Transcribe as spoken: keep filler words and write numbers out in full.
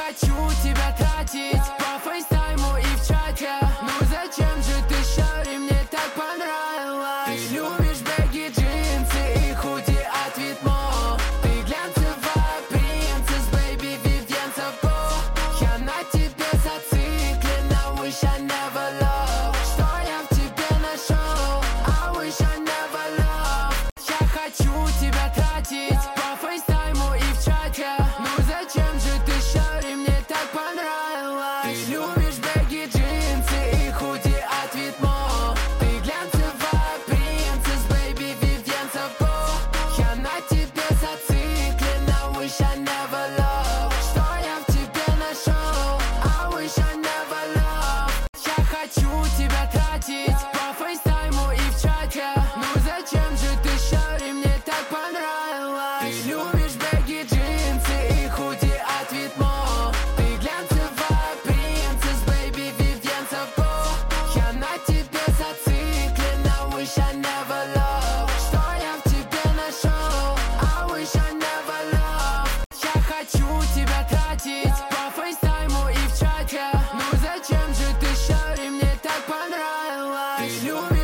хочу тебя тратить по фейстайму и в чате. Ну зачем же ты, шари, мне так понравилось? Ты любишь бэги, джинсы и худи от Витмо. Ты глянцевая принцесс, бэйби, Вивьен Сапо. Я на тебе зациклена, wish I never love. Что я в тебе нашел? I wish I never love. Я хочу тебя тратить по фейстайму и в чате. Ну зачем же ты, шари, мне так понравилось? Ты любишь бэги, джинсы и худи от Витмо. Ты глянцевая принцесс, бэйби, Вивьен Сапо. Я на тебе зациклена, wish I never love. Что я в тебе нашел? I wish I never love. Я хочу тебя тратить по фейстайму и в чате. Ну зачем же ты, шари, мне так понравилось? Ты любишь бэги, джинсы и худи от Витмо. Ты глянцевая принцесс, бэйби, Вивьен Сапо. Я на тебе зациклена, wish I never love. Что я в тебе нашел? I wish I never love. Я хочу тебя тратить по фейстайму и в чате. Ну зачем же ты, шари, мне так понравилось? Ты любишь